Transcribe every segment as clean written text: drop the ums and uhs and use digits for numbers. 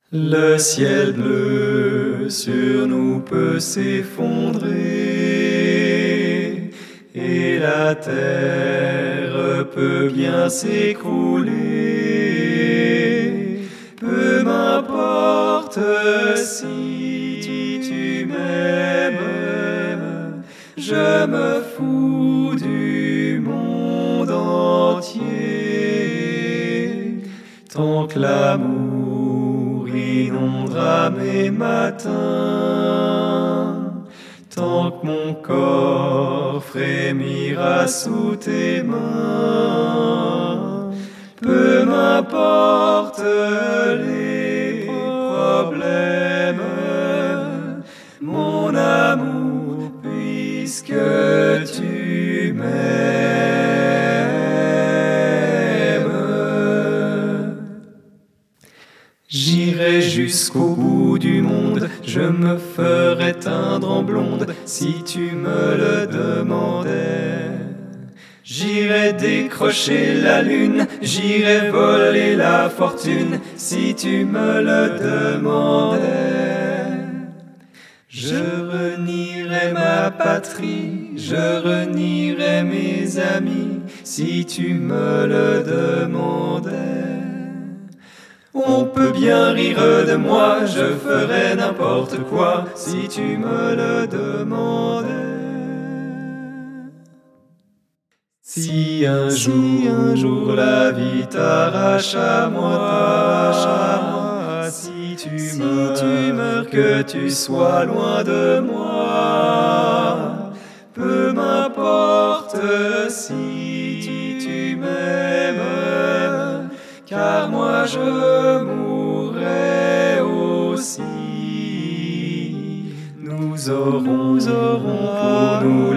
Le ciel bleu sur nous peut s'effondrer et la terre peut bien s'écrouler. Peu m'importe si tu m'aimes, je me fous du monde entier. Tant que l'amour inondera mes matins, tant que mon corps frémira sous tes mains, peu m'importe les problèmes, mon amour, puisque tu m'aimes. J'irai jusqu'au bout du monde, je me ferai teindre en blonde si tu me le demandais. J'irai décrocher la lune, j'irai voler la fortune si tu me le demandais. Je renierai ma patrie, je renierai mes amis si tu me le demandais. On peut bien rire de moi, je ferais n'importe quoi si tu me le demandais. Si un jour la vie t'arrache à moi, si tu meurs, que tu sois loin de moi, peu m'importe si tu m'aimes, car moi je mourrai aussi. Nous aurons pour nous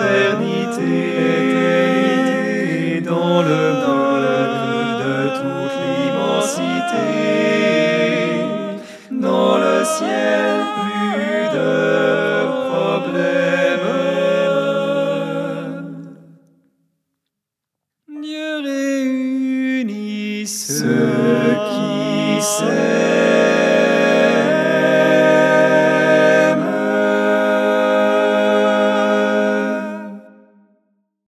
l'éternité dans le bleu de toute l'immensité, dans le ciel plus de problèmes. Dieu réunit ceux qui s'aiment.